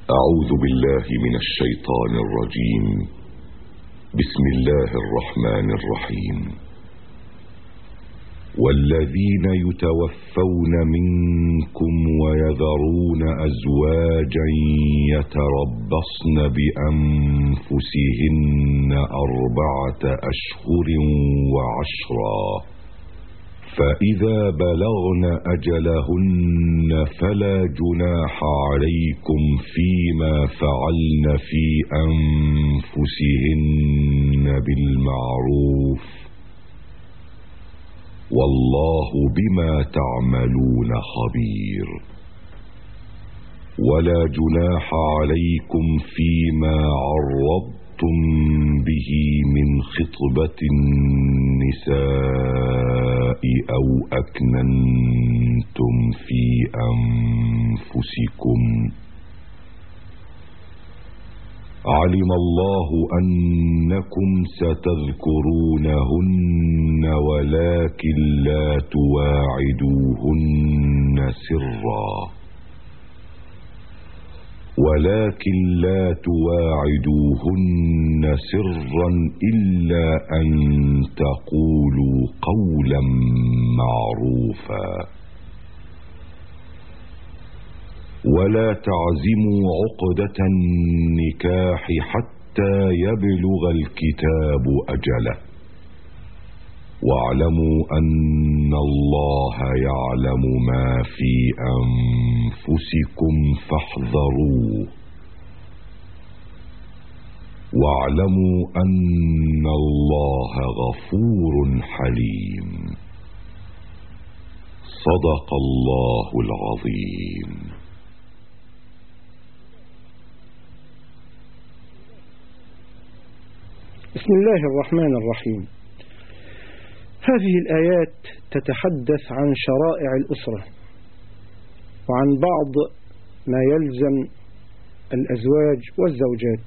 أعوذ بالله من الشيطان الرجيم. بسم الله الرحمن الرحيم. والذين يتوفون منكم ويذرون أزواجا يتربصن بأنفسهن 4 أشهر وعشرا، فإذا بلغن أجلهن فلا جناح عليكم فيما فعلن في أنفسهن بالمعروف، والله بما تعملون خبير. ولا جناح عليكم فيما عرضتم به من خطبة النساء أو أكننتم في أنفسكم، علم الله أنكم ستذكرونهن ولكن لا تواعدوهن سرا إلا أن تقولوا قولا معروفا. ولا تعزموا عقدة النكاح حتى يبلغ الكتاب أجله، واعلموا أن الله يعلم ما في أنفسكم فاحذروه، واعلموا أن الله غفور حليم. صدق الله العظيم. بسم الله الرحمن الرحيم. هذه الآيات تتحدث عن شرائع الأسرة وعن بعض ما يلزم الأزواج والزوجات.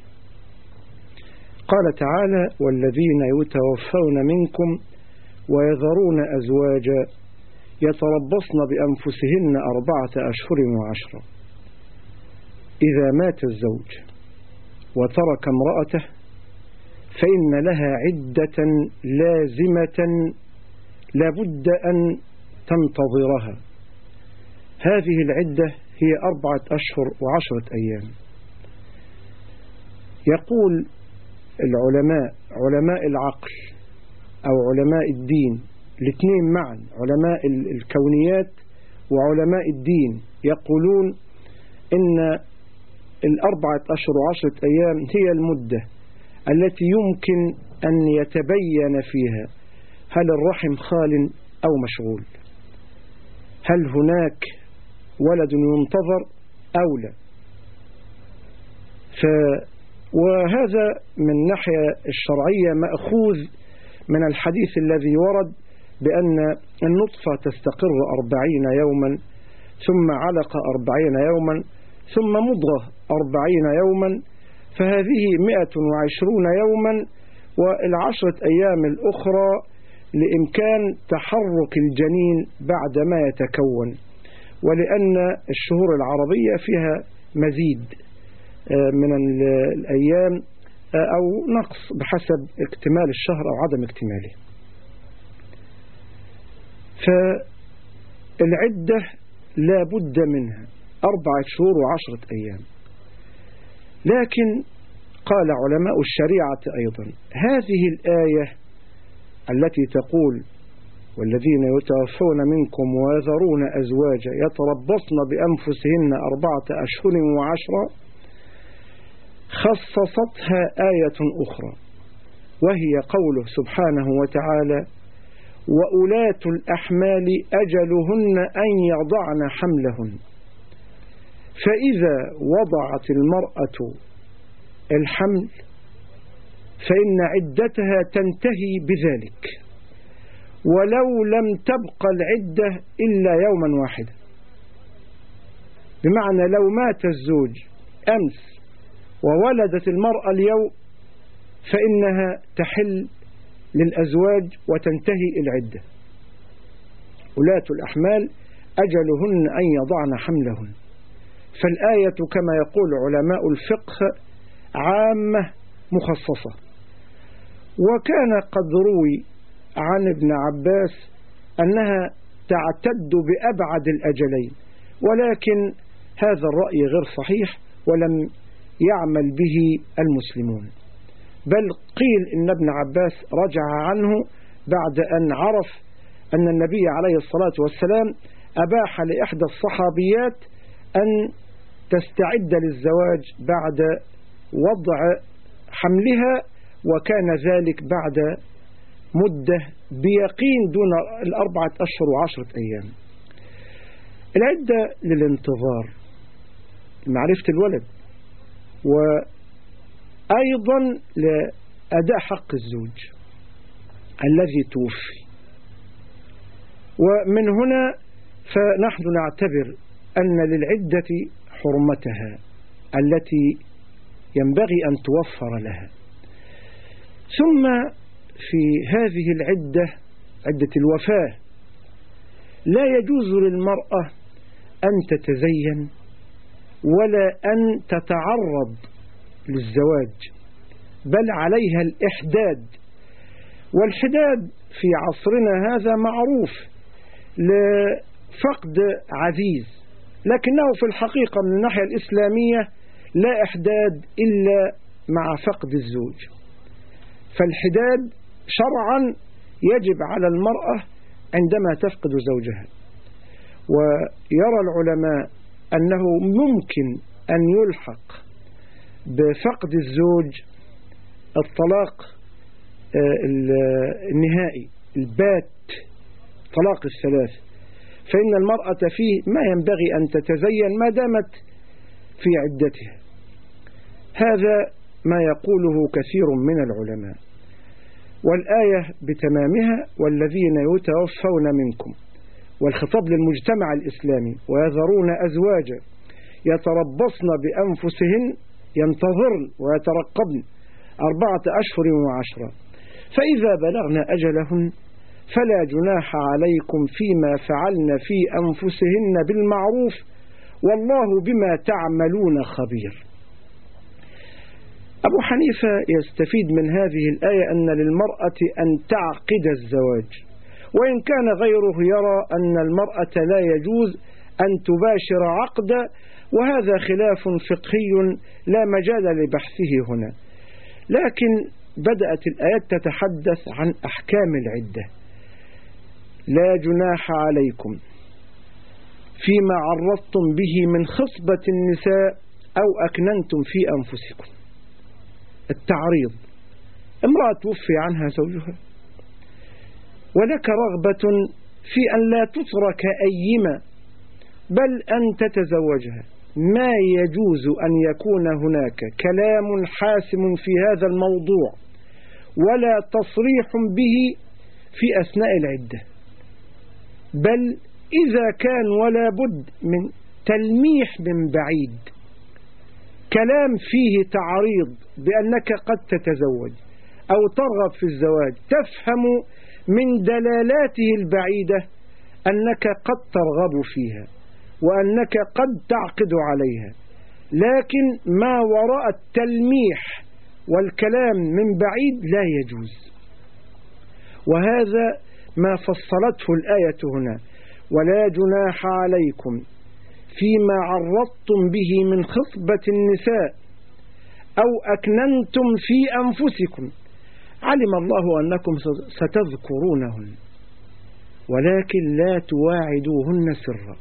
قال تعالى: والذين يتوفون منكم ويذرون أزواجا يتربصن بأنفسهن 4 أشهر وعشرا. إذا مات الزوج وترك امرأته فإن لها عدة لازمة لا بد أن تنتظرها. هذه العدة هي 4 أشهر و10 أيام. يقول العلماء، علماء العقل أو علماء الدين، الاثنين معا، علماء الكونيات وعلماء الدين، يقولون إن 4 أشهر و10 أيام هي المدة التي يمكن أن يتبين فيها هل الرحم خال أو مشغول، هل هناك ولد ينتظر أو لا. وهذا من الناحية الشرعية مأخوذ من الحديث الذي ورد بأن النطفة تستقر 40 يوما، ثم علقة 40 يوما، ثم مضغة 40 يوما، فهذه 120 يوما، وال10 أيام الأخرى لإمكان تحرك الجنين بعدما يتكون، ولأن الشهور العربية فيها مزيد من الأيام أو نقص بحسب اكتمال الشهر أو عدم اكتماله. فالعدة لا بد منها 4 شهور و10 أيام. لكن قال علماء الشريعة أيضا: هذه الآية التي تقول: والذين يتوفون منكم ويذرون أزواجا يتربصن بأنفسهن 4 أشهر و10، خصصتها آية أخرى، وهي قوله سبحانه وتعالى: وأولاة الأحمال أجلهن أن يضعن حملهن. فإذا وضعت المرأة الحمل فإن عدتها تنتهي بذلك، ولو لم تبق العدة إلا يوما واحدا. بمعنى لو مات الزوج أمس وولدت المرأة اليوم فإنها تحل للأزواج وتنتهي العدة. ولاة الأحمال أجلهن أن يضعن حملهن. فالآية كما يقول علماء الفقه عامة مخصصة. وكان قد روي عن ابن عباس أنها تعتد بأبعد الأجلين، ولكن هذا الرأي غير صحيح ولم يعمل به المسلمون، بل قيل إن ابن عباس رجع عنه بعد أن عرف أن النبي عليه الصلاة والسلام أباح لإحدى الصحابيات أن تستعد للزواج بعد وضع حملها، وكان ذلك بعد مدة بيقين دون 4 أشهر و10 أيام. العدة للانتظار، معرفة الولد، وأيضا لأداء حق الزوج الذي توفي. ومن هنا فنحن نعتبر أن للعدة حرمتها التي ينبغي أن توفر لها. ثم في هذه العدة، عدة الوفاة، لا يجوز للمرأة أن تتزين ولا أن تتعرض للزواج، بل عليها الإحداد. والحداد في عصرنا هذا معروف لفقد عزيز، لكنه في الحقيقة من الناحية الإسلامية لا إحداد إلا مع فقد الزوج. فالحداد شرعا يجب على المرأة عندما تفقد زوجها. ويرى العلماء أنه ممكن أن يلحق بفقد الزوج الطلاق النهائي البات، طلاق الثلاث، فإن المرأة فيه ما ينبغي أن تتزين ما دامت في عدتها. هذا ما يقوله كثير من العلماء. والآية بتمامها: والذين يتوفون منكم، والخطاب للمجتمع الإسلامي، ويذرون أزواجا يتربصن بأنفسهن، ينتظرن ويترقبن 4 أشهر و10، فإذا بلغن أجلهن فلا جناح عليكم فيما فعلن في أنفسهن بالمعروف والله بما تعملون خبير. أبو حنيفة يستفيد من هذه الآية أن للمرأة أن تعقد الزواج، وإن كان غيره يرى أن المرأة لا يجوز أن تباشر عقدا، وهذا خلاف فقهي لا مجال لبحثه هنا. لكن بدأت الآيات تتحدث عن أحكام العدة. لا جناح عليكم فيما عرضتم به من خصبة النساء أو أكننتم في أنفسكم. التعريض: امرأة توفي عنها زوجها ولك رغبة في أن لا تترك أيما، بل أن تتزوجها، ما يجوز أن يكون هناك كلام حاسم في هذا الموضوع ولا تصريح به في أثناء العدة، بل إذا كان ولا بد من تلميح من بعيد، كلام فيه تعريض بأنك قد تتزوج أو ترغب في الزواج، تفهم من دلالاته البعيدة أنك قد ترغب فيها وأنك قد تعقد عليها، لكن ما وراء التلميح والكلام من بعيد لا يجوز. وهذا ما فصلته الآية هنا: ولا جناح عليكم فيما عرضتم به من خطبة النساء أو أكننتم في أنفسكم. علم الله أنكم ستذكرونهن ولكن لا تواعدوهن سرا.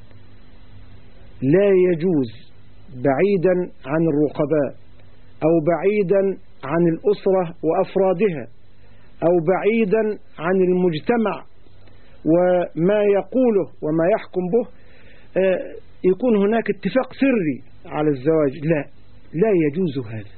لا يجوز بعيدا عن الرقباء أو بعيدا عن الأسرة وأفرادها أو بعيدا عن المجتمع وما يقوله وما يحكم به يكون هناك اتفاق سري على الزواج. لا يجوز هذا،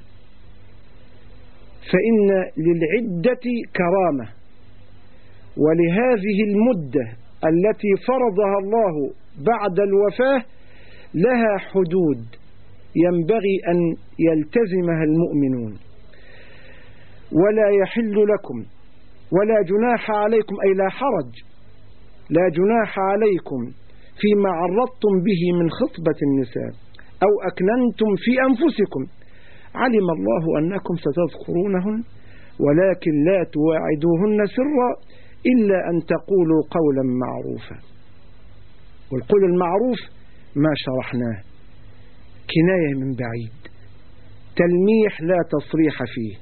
فإن للعدة كرامة، ولهذه المدة التي فرضها الله بعد الوفاة لها حدود ينبغي أن يلتزمها المؤمنون. ولا يحل لكم ولا جناح عليكم، أي لا حرج، لا جناح عليكم فيما عرضتم به من خطبة النساء أو أكننتم في أنفسكم علم الله أنكم ستذكرونهن ولكن لا تواعدوهن سرا إلا أن تقولوا قولا معروفا. والقول المعروف ما شرحناه كناية من بعيد، تلميح لا تصريح فيه.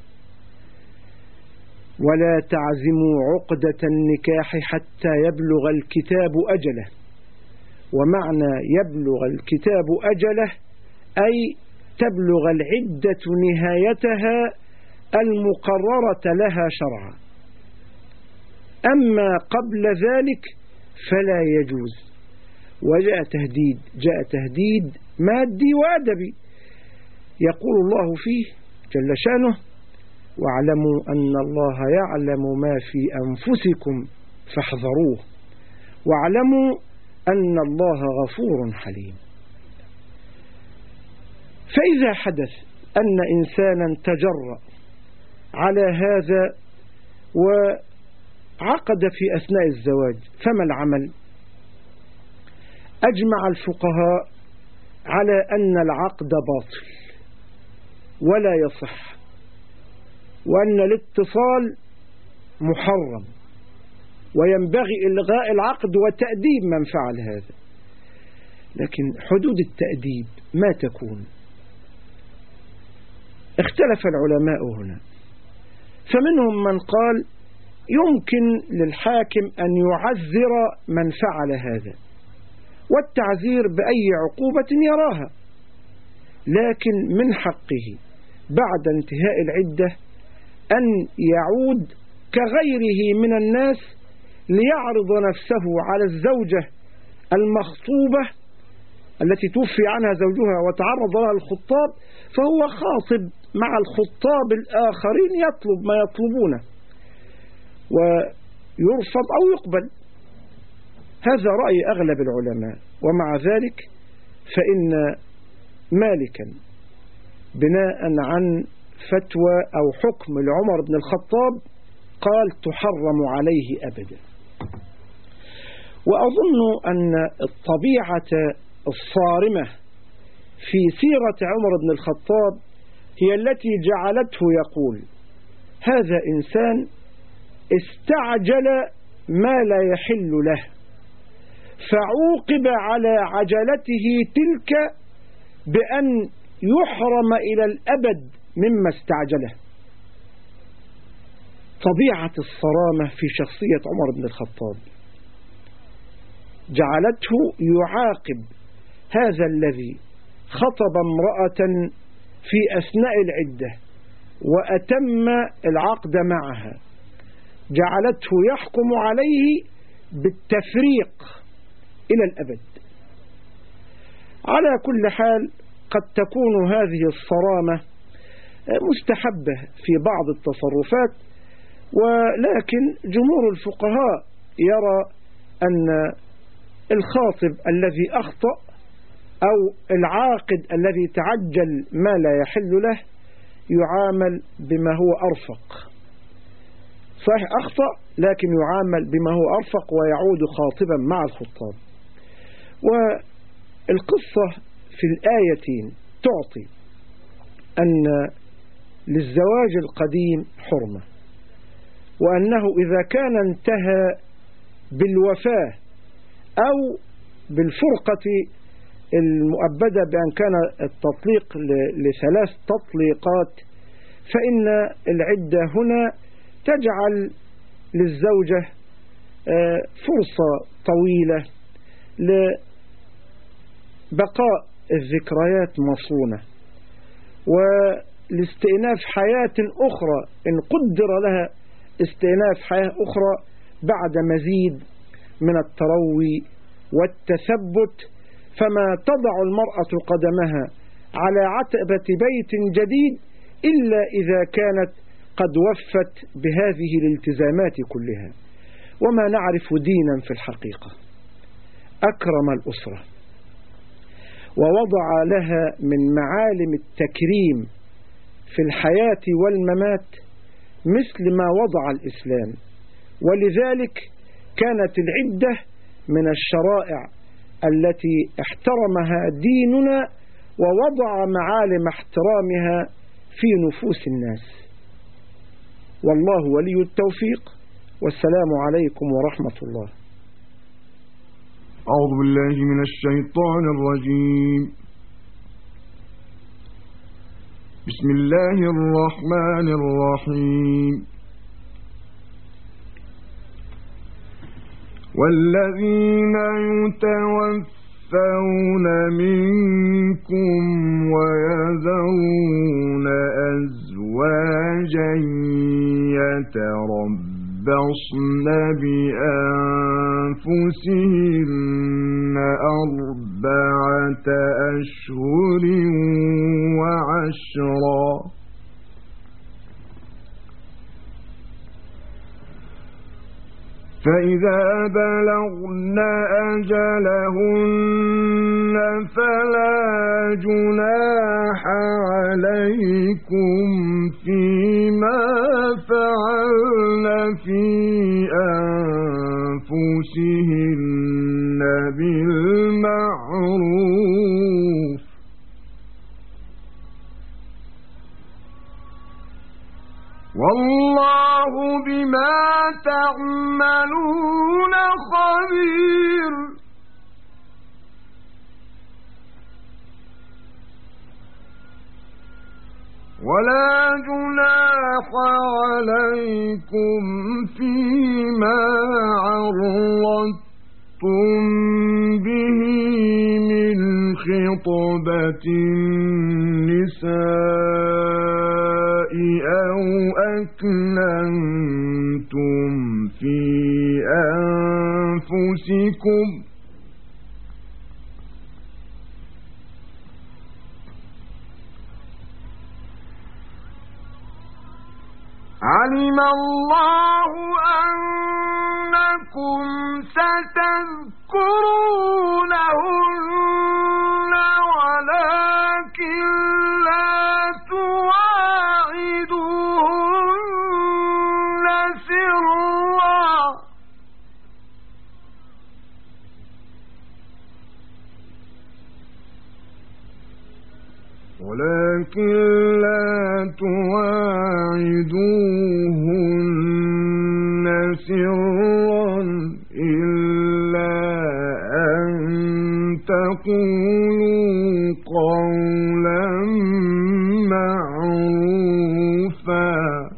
ولا تعزموا عقدة النكاح حتى يبلغ الكتاب أجله. ومعنى يبلغ الكتاب أجله أي تبلغ العدة نهايتها المقررة لها شرعا. أما قبل ذلك فلا يجوز. وجاء تهديد مادي وأدبي، يقول الله فيه جل شانه: واعلموا أن الله يعلم ما في أنفسكم فاحذروه واعلموا أن الله غفور حليم. فإذا حدث أن إنسانا تجرأ على هذا وعقد في أثناء الزواج فما العمل؟ أجمع الفقهاء على أن العقد باطل ولا يصح، وأن الاتصال محرم، وينبغي إلغاء العقد وتأديب من فعل هذا. لكن حدود التأديب ما تكون؟ اختلف العلماء هنا، فمنهم من قال يمكن للحاكم أن يعذر من فعل هذا، والتعذير بأي عقوبة يراها، لكن من حقه بعد انتهاء العدة أن يعود كغيره من الناس ليعرض نفسه على الزوجة المخطوبة التي توفي عنها زوجها وتعرض لها الخطاب، فهو خاطب مع الخطاب الآخرين يطلب ما يطلبونه ويرفض أو يقبل. هذا رأي أغلب العلماء. ومع ذلك فإن مالكا بناء عن فتوى أو حكم لعمر بن الخطاب قال تحرم عليه أبدا. وأظن أن الطبيعة الصارمة في سيرة عمر بن الخطاب هي التي جعلته يقول: هذا إنسان استعجل ما لا يحل له، فعوقب على عجلته تلك بأن يحرم إلى الأبد مما استعجله. طبيعة الصرامة في شخصية عمر بن الخطاب جعلته يعاقب هذا الذي خطب امرأة في أثناء العدة وأتم العقد معها، جعلته يحكم عليه بالتفريق إلى الأبد. على كل حال قد تكون هذه الصرامة مستحبة في بعض التصرفات، ولكن جمهور الفقهاء يرى أن الخاطب الذي أخطأ أو العاقد الذي تعجل ما لا يحل له يعامل بما هو أرفق. صحيح أخطأ، لكن يعامل بما هو أرفق ويعود خاطبا مع الخطاب. والقصة في الآيتين تعطي أن للزواج القديم حرمة، وأنه إذا كان انتهى بالوفاة أو بالفرقة المؤبدة بأن كان التطليق لثلاث تطليقات، فإن العدة هنا تجعل للزوجة فرصة طويلة لبقاء الذكريات مصونة ولاستئناف حياة أخرى إن قدر لها استئناف حياة أخرى بعد مزيد من التروي والتثبت. فما تضع المرأة قدمها على عتبة بيت جديد إلا إذا كانت قد وفت بهذه الالتزامات كلها. وما نعرف دينا في الحقيقة أكرم الأسرة ووضع لها من معالم التكريم في الحياة والممات مثل ما وضع الإسلام. ولذلك كانت العدة من الشرائع التي احترمها ديننا ووضع معالم احترامها في نفوس الناس. والله ولي التوفيق، والسلام عليكم ورحمة الله. أعوذ بالله من الشيطان الرجيم. بسم الله الرحمن الرحيم. والذين يتوفون منكم ويذرون أزواجا يتربصن بأنفسهن 4 أشهر وعشرا، فإذا بلغن أجلهن فلا جناح عليكم فيما فعلن في أنفسهن بالمعروف، والله بما تعملون خبير. ولا جناح عليكم فيما عرضتم به من خطبة النساء أو أكننتم في أنفسكم، علم الله أنكم ستذكرونهن ولكن لا تواعدوهن سرا، إلا أن تقولوا قولا معروفا،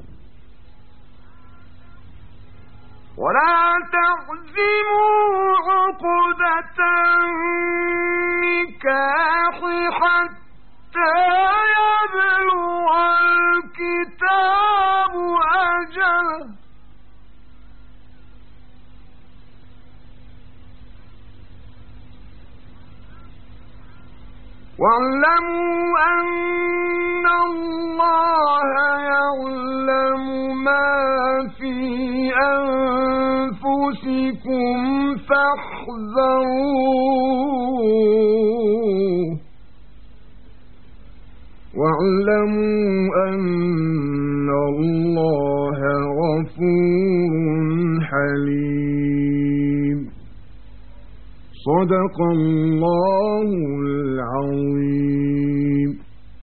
ولا تعزموا عقدة النكاح حتى يبلغ الكتاب أجله، واعلموا أن الله يعلم ما في أنفسكم فاحذروه، واعلموا أن الله غفور حليم. صدق الله العظيم.